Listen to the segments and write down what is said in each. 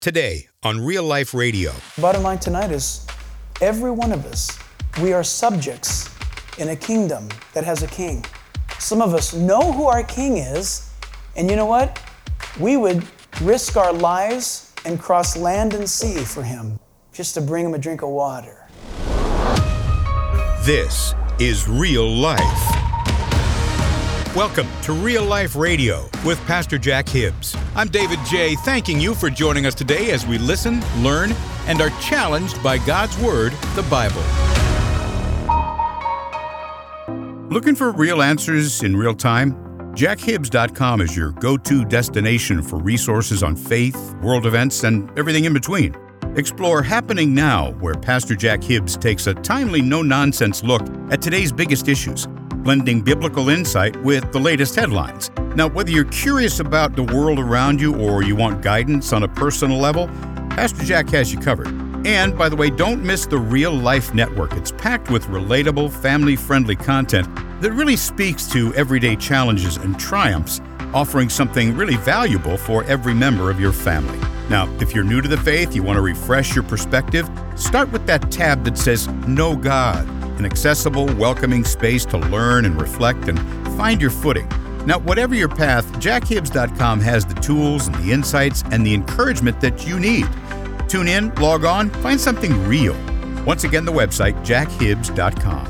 Today on Real Life Radio. Bottom line tonight is every one of us, we are subjects in a kingdom that has a king. Some of us know who our king is, and you know what? We would risk our lives and cross land and sea for him, just to bring him a drink of water. This is Real Life. Welcome to Real Life Radio with Pastor Jack Hibbs. I'm David J., thanking you for joining us today as we listen, learn, and are challenged by God's Word, the Bible. Looking for real answers in real time? JackHibbs.com is your go-to destination for resources on faith, world events, and everything in between. Explore Happening Now, where Pastor Jack Hibbs takes a timely, no-nonsense look at today's biggest issues, blending biblical insight with the latest headlines. Now, whether you're curious about the world around you or you want guidance on a personal level, Pastor Jack has you covered. And, by the way, don't miss the Real Life Network. It's packed with relatable, family-friendly content that really speaks to everyday challenges and triumphs, offering something really valuable for every member of your family. Now, if you're new to the faith, you want to refresh your perspective, start with that tab that says Know God, an accessible, welcoming space to learn and reflect and find your footing. Now, whatever your path, JackHibbs.com has the tools and the insights and the encouragement that you need. Tune in, log on, find something real. Once again, the website, JackHibbs.com.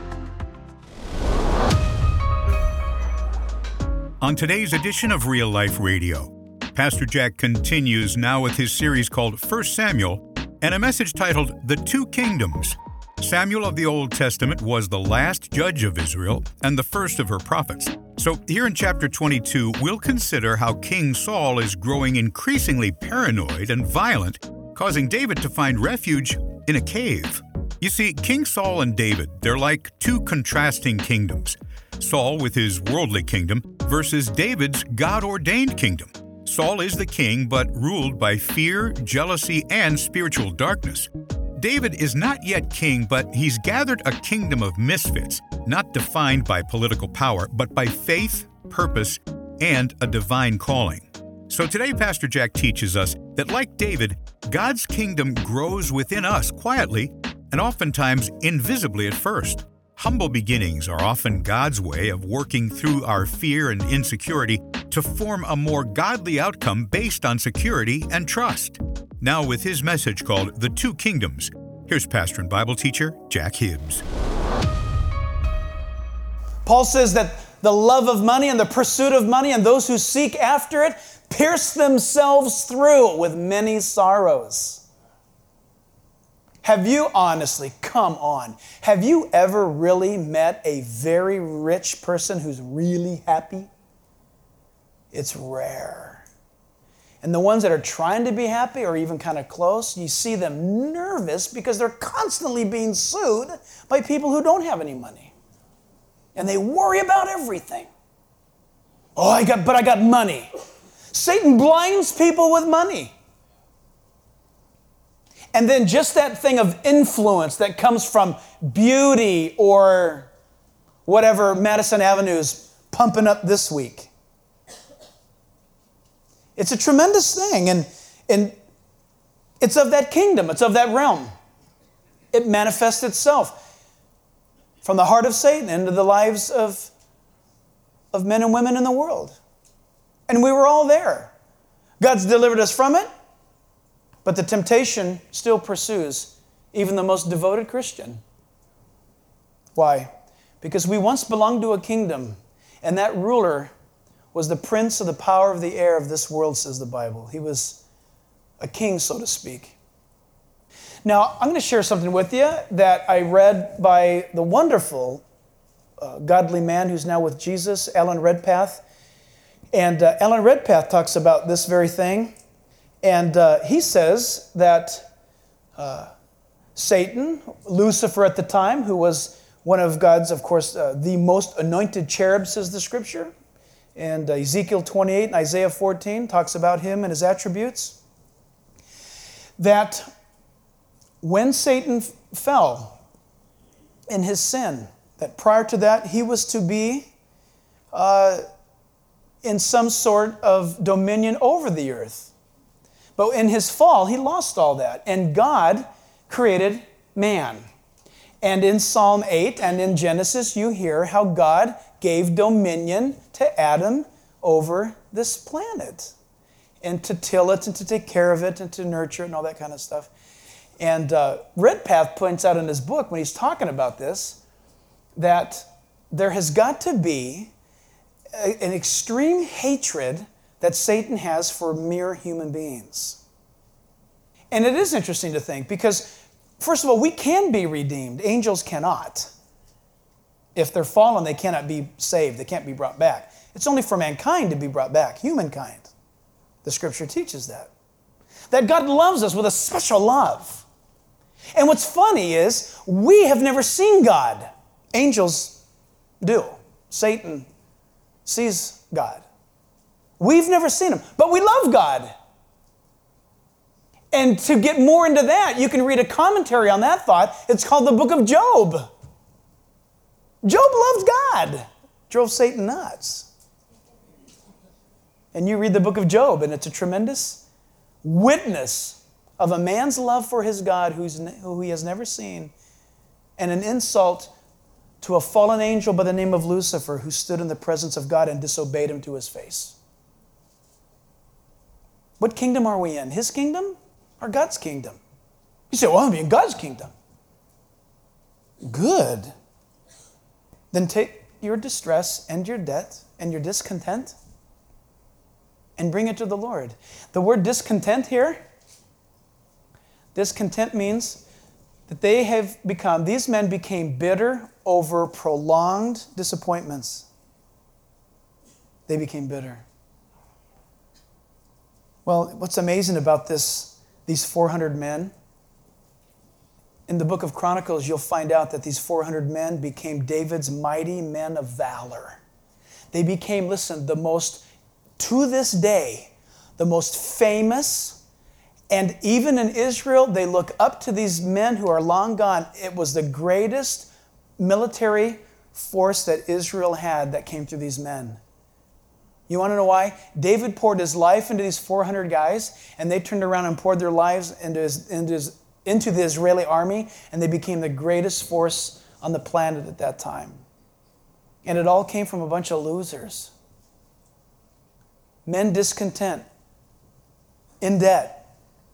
On today's edition of Real Life Radio, Pastor Jack continues now with his series called 1 Samuel and a message titled The Two Kingdoms. Samuel of the Old Testament was the last judge of Israel and the first of her prophets. So here in chapter 22, we'll consider how King Saul is growing increasingly paranoid and violent, causing David to find refuge in a cave. You see, King Saul and David, they're like two contrasting kingdoms. Saul with his worldly kingdom versus David's God-ordained kingdom. Saul is the king, but ruled by fear, jealousy, and spiritual darkness. David is not yet king, but he's gathered a kingdom of misfits, not defined by political power, but by faith, purpose, and a divine calling. So today, Pastor Jack teaches us that, like David, God's kingdom grows within us quietly and oftentimes invisibly at first. Humble beginnings are often God's way of working through our fear and insecurity to form a more godly outcome based on security and trust. Now with his message called The Two Kingdoms, here's pastor and Bible teacher Jack Hibbs. Paul says that the love of money and the pursuit of money and those who seek after it pierce themselves through with many sorrows. Have you honestly, come on, have you ever really met a very rich person who's really happy? It's rare. And the ones that are trying to be happy or even kind of close, you see them nervous because they're constantly being sued by people who don't have any money. And they worry about everything. Oh, I got money. Satan blinds people with money. And then just that thing of influence that comes from beauty or whatever Madison Avenue's pumping up this week. It's a tremendous thing, and it's of that kingdom, it's of that realm. It manifests itself from the heart of Satan into the lives of men and women in the world. And we were all there. God's delivered us from it, but the temptation still pursues even the most devoted Christian. Why? Because we once belonged to a kingdom, and that ruler was the prince of the power of the air of this world, says the Bible. He was a king, so to speak. Now, I'm going to share something with you that I read by the wonderful godly man who's now with Jesus, Alan Redpath. And Alan Redpath talks about this very thing. And he says that Satan, Lucifer at the time, who was one of God's, of course, the most anointed cherub, says the Scripture. And Ezekiel 28 and Isaiah 14 talks about him and his attributes. That when Satan fell in his sin, that prior to that he was to be in some sort of dominion over the earth. But in his fall, he lost all that. And God created man. And in Psalm 8 and in Genesis, you hear how God gave dominion to Adam over this planet. And to till it and to take care of it and to nurture it and all that kind of stuff. And Redpath points out in his book when he's talking about this that there has got to be an extreme hatred that Satan has for mere human beings. And it is interesting to think because, first of all, we can be redeemed. Angels cannot. If they're fallen, they cannot be saved. They can't be brought back. It's only for mankind to be brought back, humankind. The Scripture teaches that. That God loves us with a special love. And what's funny is we have never seen God. Angels do. Satan sees God. We've never seen him, but we love God. And to get more into that, you can read a commentary on that thought. It's called the Book of Job. Job loved God. Drove Satan nuts. And you read the book of Job, and it's a tremendous witness of a man's love for his God who he has never seen, and an insult to a fallen angel by the name of Lucifer who stood in the presence of God and disobeyed him to his face. What kingdom are we in? His kingdom or God's kingdom? You say, well, I'm in God's kingdom. Good. Then take your distress and your debt and your discontent and bring it to the Lord. The word discontent here, discontent means that these men became bitter over prolonged disappointments. They became bitter. Well, what's amazing about these 400 men, in the book of Chronicles, you'll find out that these 400 men became David's mighty men of valor. They became, listen, to this day, the most famous, and even in Israel, they look up to these men who are long gone. It was the greatest military force that Israel had that came through these men. You want to know why? David poured his life into these 400 guys, and they turned around and poured their lives into the Israeli army, and they became the greatest force on the planet at that time. And it all came from a bunch of losers. Men discontent, in debt,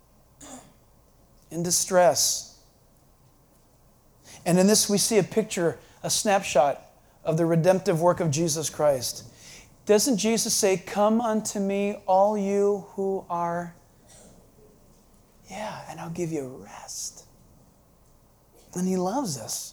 in distress. And in this we see a snapshot of the redemptive work of Jesus Christ. Doesn't Jesus say, come unto me, all you who are, and I'll give you rest. And he loves us.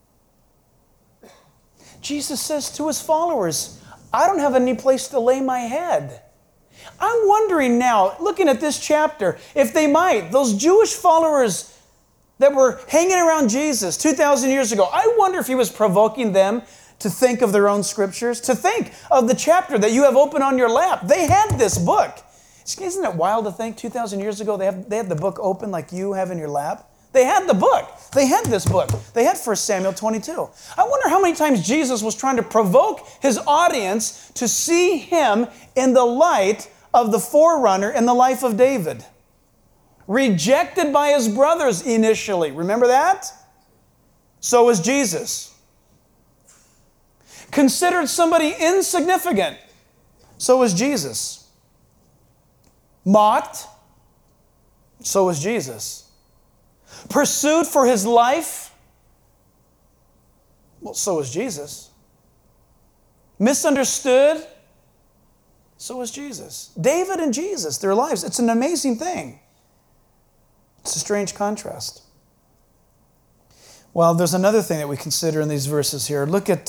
Jesus says to his followers, I don't have any place to lay my head. I'm wondering now, looking at this chapter, if those Jewish followers that were hanging around Jesus 2,000 years ago, I wonder if he was provoking them to think of their own scriptures, to think of the chapter that you have open on your lap. They had this book. Isn't it wild to think 2,000 years ago they had the book open like you have in your lap? They had the book. They had this book. They had 1 Samuel 22. I wonder how many times Jesus was trying to provoke his audience to see him in the light of the forerunner in the life of David. Rejected by his brothers initially. Remember that? So was Jesus. Considered somebody insignificant. So was Jesus. Mocked. So was Jesus. Pursued for his life. Well, so was Jesus. Misunderstood. So was Jesus. David and Jesus, their lives, it's an amazing thing. It's a strange contrast. Well, there's another thing that we consider in these verses here. Look at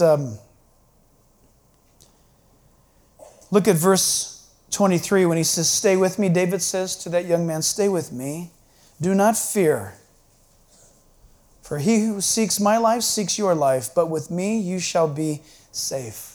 verse 23 when he says, stay with me. David says to that young man, stay with me. Do not fear. For he who seeks my life seeks your life, but with me you shall be safe.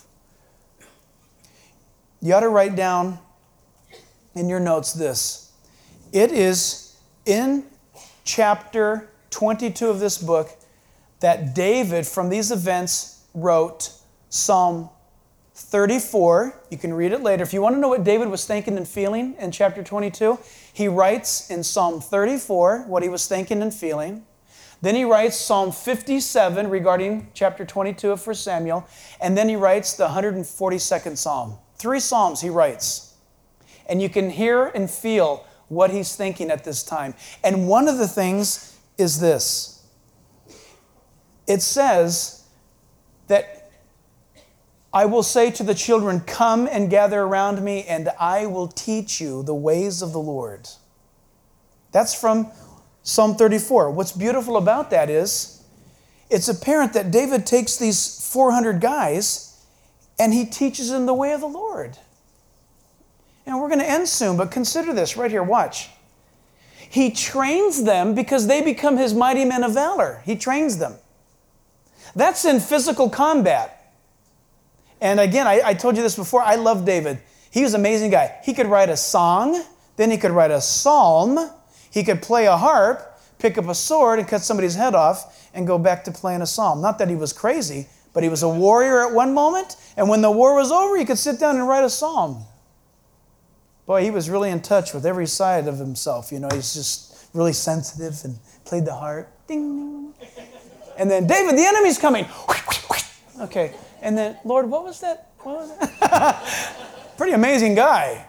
You ought to write down in your notes this. It is in chapter 22 of this book that David, from these events, wrote Psalm 34. You can read it later. If you want to know what David was thinking and feeling in chapter 22, He writes in Psalm 34 what he was thinking and feeling. Then he writes Psalm 57 regarding chapter 22 of 1 Samuel. And then he writes the 142nd Psalm. 3 Psalms he writes. And you can hear and feel what he's thinking at this time. And one of the things is this. It says that I will say to the children, come and gather around me, and I will teach you the ways of the Lord. That's from Psalm 34. What's beautiful about that is it's apparent that David takes these 400 guys and he teaches them the way of the Lord. And we're going to end soon, but consider this right here. Watch. He trains them because they become his mighty men of valor. He trains them. That's in physical combat. And again, I told you this before. I love David. He was an amazing guy. He could write a song, then he could write a psalm. He could play a harp, pick up a sword and cut somebody's head off and go back to playing a psalm. Not that he was crazy, but he was a warrior at one moment. And when the war was over, he could sit down and write a psalm. Boy, he was really in touch with every side of himself. You know, he's just really sensitive and played the harp. Ding. And then, David, the enemy's coming. Okay. And then, Lord, what was that? What was that? Pretty amazing guy.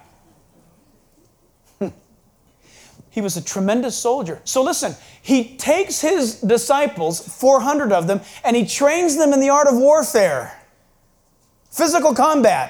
He was a tremendous soldier. So listen, he takes his disciples, 400 of them, and he trains them in the art of warfare. Physical combat.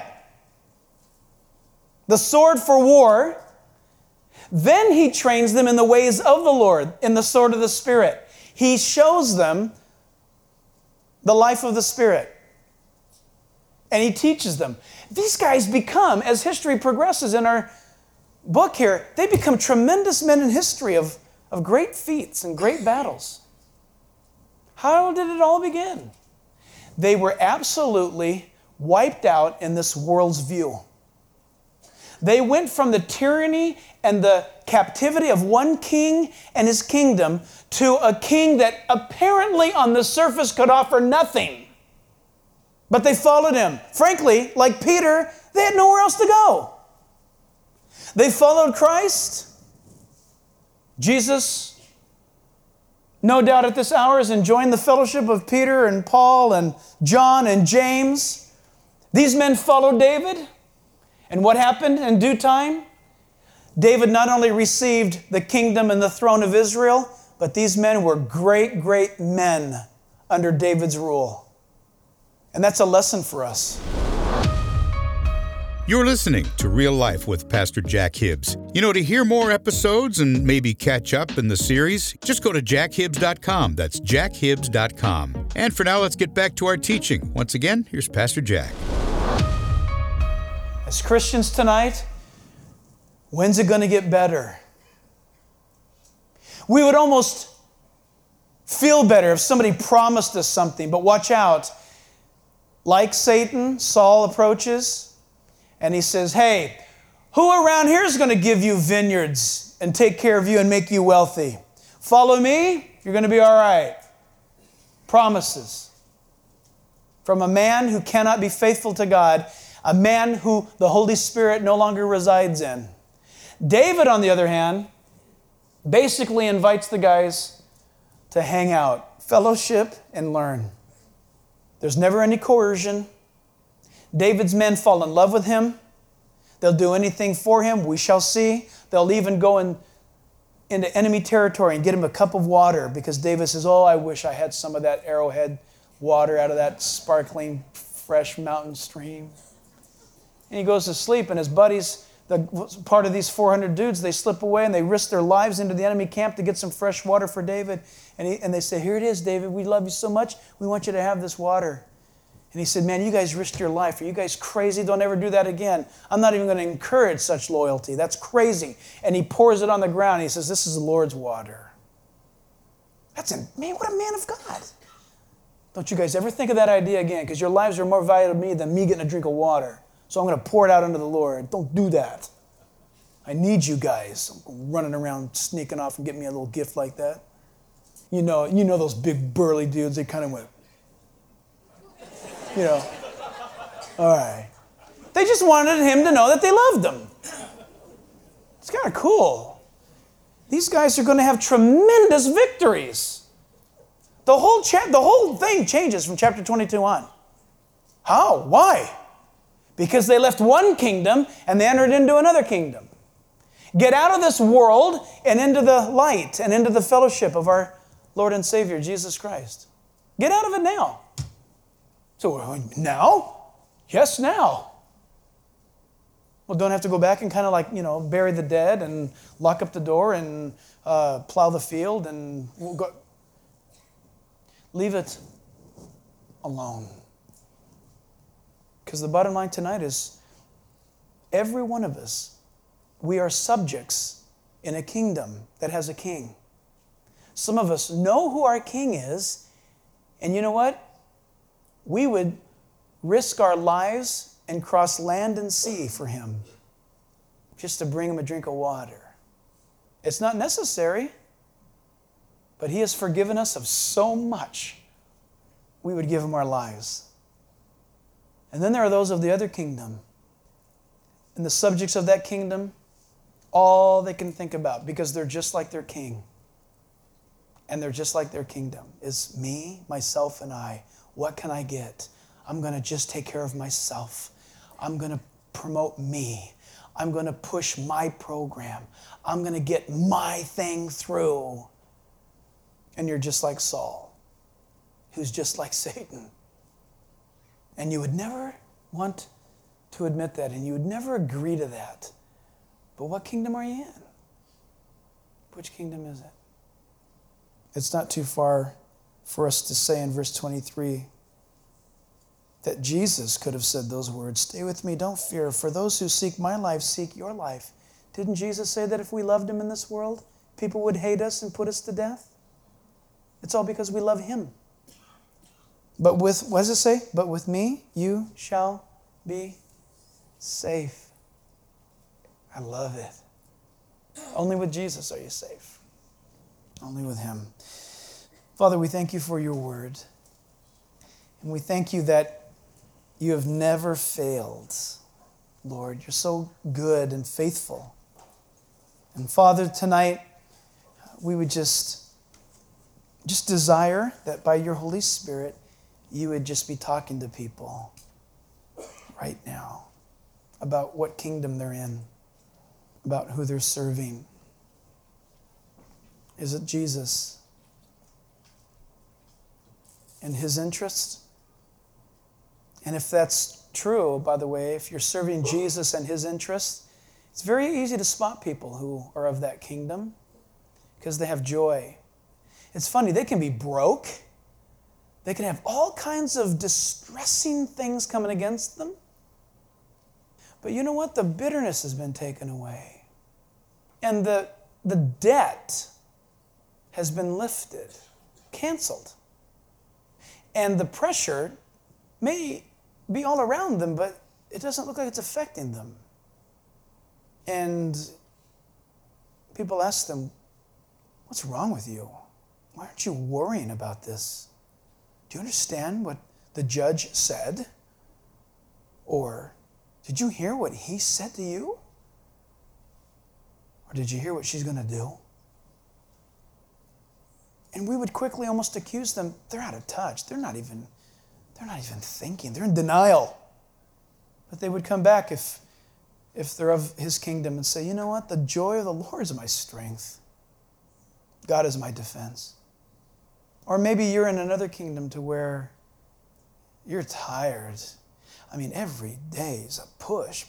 The sword for war. Then he trains them in the ways of the Lord, in the sword of the Spirit. He shows them the life of the Spirit. And he teaches them. These guys become, as history progresses in our book here, they become tremendous men in history of great feats and great battles. How did it all begin? They were absolutely wiped out in this world's view. They went from the tyranny and the captivity of one king and his kingdom to a king that apparently on the surface could offer nothing. But they followed him. Frankly, like Peter, they had nowhere else to go. They followed Christ. Jesus, no doubt at this hour, is enjoying the fellowship of Peter and Paul and John and James. These men followed David. And what happened in due time? David not only received the kingdom and the throne of Israel, but these men were great, great men under David's rule. And that's a lesson for us. You're listening to Real Life with Pastor Jack Hibbs. You know, to hear more episodes and maybe catch up in the series, just go to jackhibbs.com. That's jackhibbs.com. And for now, let's get back to our teaching. Once again, here's Pastor Jack. As Christians tonight, when's it going to get better? We would almost feel better if somebody promised us something, but watch out. Like Satan, Saul approaches and he says, hey, who around here is going to give you vineyards and take care of you and make you wealthy? Follow me, you're going to be all right. Promises from a man who cannot be faithful to God, a man who the Holy Spirit no longer resides in. David, on the other hand, basically invites the guys to hang out, fellowship, and learn. There's never any coercion. David's men fall in love with him. They'll do anything for him. We shall see. They'll even go into enemy territory and get him a cup of water because David says, oh, I wish I had some of that Arrowhead water out of that sparkling, fresh mountain stream. And he goes to sleep, and his buddies, part of these 400 dudes, they slip away and they risk their lives into the enemy camp to get some fresh water for David. And they say, here it is, David. We love you so much. We want you to have this water. And he said, man, you guys risked your life. Are you guys crazy? Don't ever do that again. I'm not even going to encourage such loyalty. That's crazy. And he pours it on the ground. And he says, this is the Lord's water. Man, what a man of God. Don't you guys ever think of that idea again, because your lives are more valuable to me than me getting a drink of water. So I'm going to pour it out unto the Lord. Don't do that. I need you guys. I'm running around sneaking off and getting me a little gift like that. You know those big burly dudes, they kind of went, all right. They just wanted him to know that they loved him. It's kind of cool. These guys are going to have tremendous victories. The whole thing changes from chapter 22 on. How? Why? Because they left one kingdom and they entered into another kingdom. Get out of this world and into the light and into the fellowship of our Lord and Savior, Jesus Christ. Get out of it now. So, now? Yes, now. Well, don't have to go back and kind of like, bury the dead and lock up the door and plow the field and we'll go. Leave it alone. Because the bottom line tonight is every one of us, we are subjects in a kingdom that has a king. Some of us know who our king is, and you know what? We would risk our lives and cross land and sea for him just to bring him a drink of water. It's not necessary, but he has forgiven us of so much, we would give him our lives. And then there are those of the other kingdom. And the subjects of that kingdom, all they can think about, because they're just like their king, and they're just like their kingdom, is me, myself, and I. What can I get? I'm going to just take care of myself. I'm going to promote me. I'm going to push my program. I'm going to get my thing through. And you're just like Saul, who's just like Satan. And you would never want to admit that, and you would never agree to that. But what kingdom are you in? Which kingdom is it? It's not too far for us to say in verse 23 that Jesus could have said those words, "Stay with me, don't fear, for those who seek my life seek your life." Didn't Jesus say that if we loved him in this world, people would hate us and put us to death? It's all because we love him. But what does it say? But with me, you shall be safe. I love it. Only with Jesus are you safe. Only with him. Father, we thank you for your word. And we thank you that you have never failed, Lord. You're so good and faithful. And Father, tonight, we would just desire that by your Holy Spirit, you would just be talking to people right now about what kingdom they're in, about who they're serving. Is it Jesus and his interest? And if that's true, by the way, if you're serving Jesus and his interest, it's very easy to spot people who are of that kingdom because they have joy. It's funny, they can be broke. They can have all kinds of distressing things coming against them. But you know what? The bitterness has been taken away. And the debt has been lifted, canceled. And the pressure may be all around them, but it doesn't look like it's affecting them. And people ask them, "What's wrong with you? Why aren't you worrying about this? Do you understand what the judge said? Or did you hear what he said to you? Or did you hear what she's going to do?" And we would quickly almost accuse them, they're out of touch. They're not even thinking. They're in denial. But they would come back if they're of his kingdom and say, "You know what? The joy of the Lord is my strength. God is my defense." Or maybe you're in another kingdom to where you're tired. I mean, every day is a push.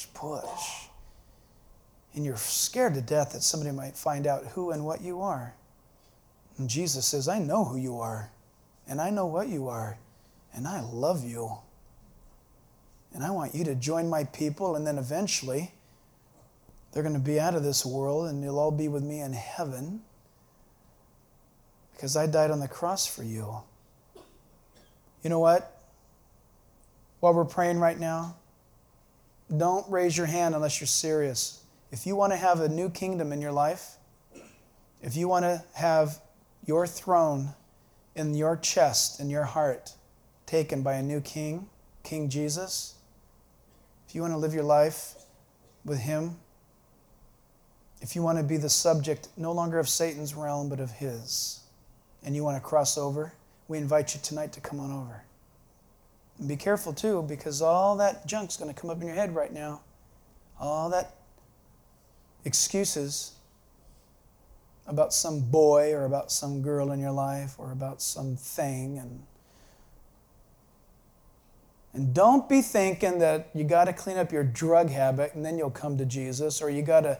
And you're scared to death that somebody might find out who and what you are. And Jesus says, "I know who you are, and I know what you are, and I love you. And I want you to join my people, and then eventually they're going to be out of this world, and you'll all be with me in heaven. Because I died on the cross for you." You know what? While we're praying right now, don't raise your hand unless you're serious. If you want to have a new kingdom in your life, if you want to have your throne in your chest, in your heart, taken by a new king, King Jesus, if you want to live your life with him, If you want to be the subject no longer of Satan's realm, but of his, and you want to cross over, we invite you tonight to come on over. And be careful too, because all that junk's going to come up in your head right now. All that excuses about some boy or about some girl in your life or about something. And don't be thinking that you got to clean up your drug habit and then you'll come to Jesus, or you got to,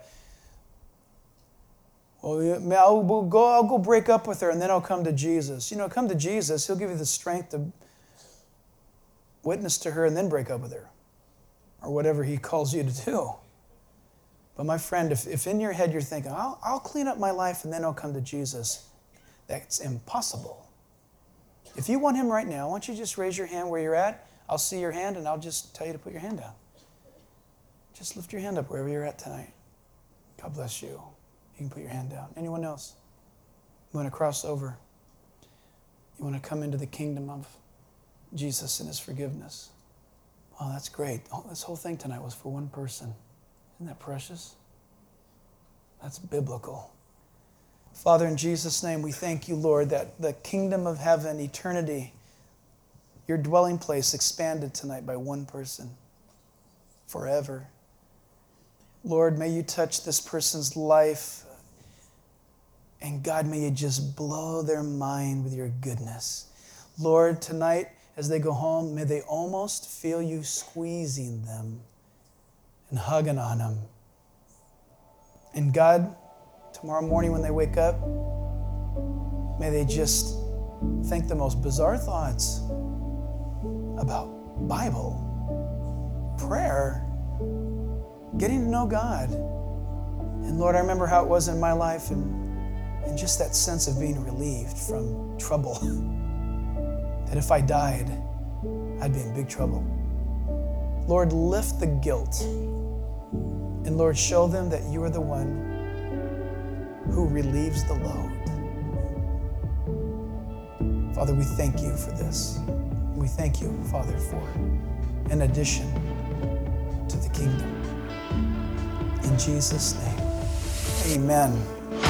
I'll go break up with her and then I'll come to Jesus. You know, come to Jesus, he'll give you the strength to witness to her and then break up with her, or whatever he calls you to do. But my friend, if in your head you're thinking, I'll clean up my life and then I'll come to Jesus, that's impossible. If you want him right now, why don't you just raise your hand where you're at? I'll see your hand and I'll just tell you to put your hand down. Just lift your hand up wherever you're at tonight. God bless you. You can put your hand down. Anyone else? You want to cross over? You want to come into the kingdom of Jesus and his forgiveness? Oh, that's great. This whole thing tonight was for one person. Isn't that precious? That's biblical. Father, in Jesus' name, we thank you, Lord, that the kingdom of heaven, eternity, your dwelling place expanded tonight by one person forever. Lord, may you touch this person's life. And God, may you just blow their mind with your goodness. Lord, tonight, as they go home, may they almost feel you squeezing them and hugging on them. And God, tomorrow morning when they wake up, may they just think the most bizarre thoughts about Bible, prayer, getting to know God. And Lord, I remember how it was in my life and just that sense of being relieved from trouble. That if I died, I'd be in big trouble. Lord, lift the guilt. And Lord, show them that you are the one who relieves the load. Father, we thank you for this. We thank you, Father, for an addition to the kingdom. In Jesus' name, amen.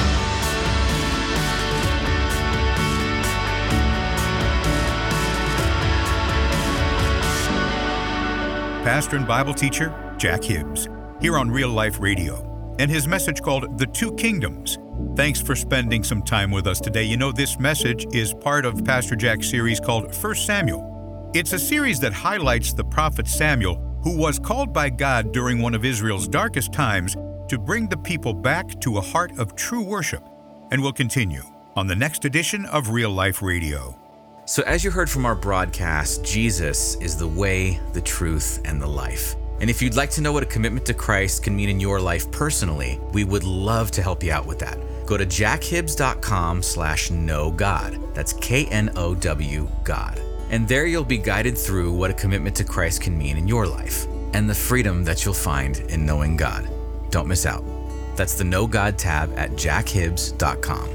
Pastor and Bible teacher Jack Hibbs, here on Real Life Radio, and his message called The Two Kingdoms. Thanks for spending some time with us today. You know, this message is part of Pastor Jack's series called 1 Samuel. It's a series that highlights the prophet Samuel, who was called by God during one of Israel's darkest times to bring the people back to a heart of true worship. And we'll continue on the next edition of Real Life Radio. So as you heard from our broadcast, Jesus is the way, the truth, and the life. And if you'd like to know what a commitment to Christ can mean in your life personally, we would love to help you out with that. Go to jackhibbs.com/knowgod. That's KNOW God. And there you'll be guided through what a commitment to Christ can mean in your life and the freedom that you'll find in knowing God. Don't miss out. That's the Know God tab at jackhibbs.com.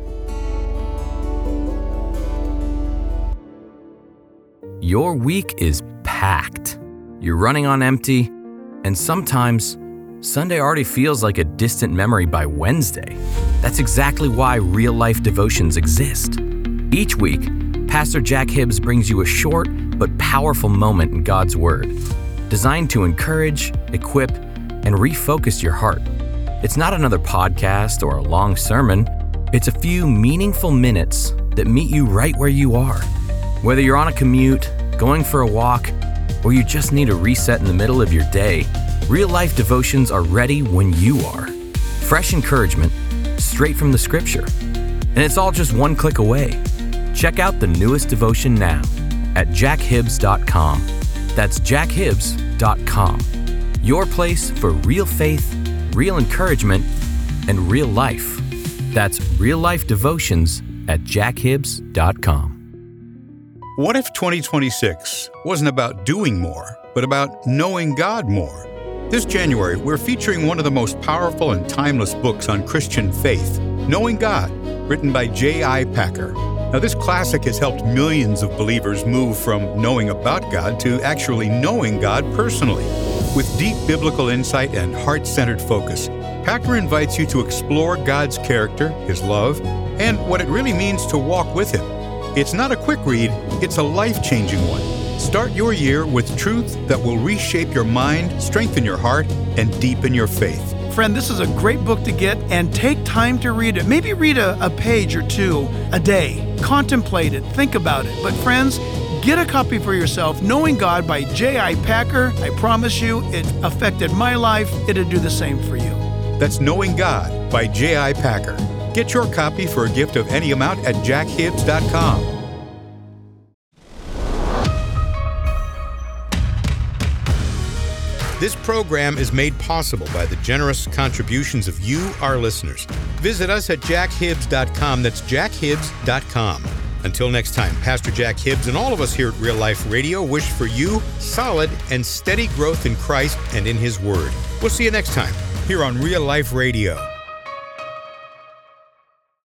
Your week is packed. You're running on empty, and sometimes Sunday already feels like a distant memory by Wednesday. That's exactly why Real Life Devotions exist. Each week, Pastor Jack Hibbs brings you a short but powerful moment in God's Word, designed to encourage, equip, and refocus your heart. It's not another podcast or a long sermon. It's a few meaningful minutes that meet you right where you are. Whether you're on a commute, going for a walk, or you just need a reset in the middle of your day, Real Life Devotions are ready when you are. Fresh encouragement, straight from the Scripture. And it's all just one click away. Check out the newest devotion now at jackhibbs.com. That's jackhibbs.com. Your place for real faith, real encouragement, and real life. That's Real Life Devotions at jackhibbs.com. What if 2026 wasn't about doing more, but about knowing God more? This January, we're featuring one of the most powerful and timeless books on Christian faith, Knowing God, written by J.I. Packer. Now, this classic has helped millions of believers move from knowing about God to actually knowing God personally. With deep biblical insight and heart-centered focus, Packer invites you to explore God's character, His love, and what it really means to walk with Him. It's not a quick read, it's a life-changing one. Start your year with truth that will reshape your mind, strengthen your heart, and deepen your faith. Friend, this is a great book to get, and take time to read it. Maybe read a page or two a day. Contemplate it, think about it. But friends, get a copy for yourself, Knowing God by J.I. Packer. I promise you, it affected my life. It'll do the same for you. That's Knowing God by J.I. Packer. Get your copy for a gift of any amount at jackhibbs.com. This program is made possible by the generous contributions of you, our listeners. Visit us at jackhibbs.com. That's jackhibbs.com. Until next time, Pastor Jack Hibbs and all of us here at Real Life Radio wish for you solid and steady growth in Christ and in His Word. We'll see you next time here on Real Life Radio.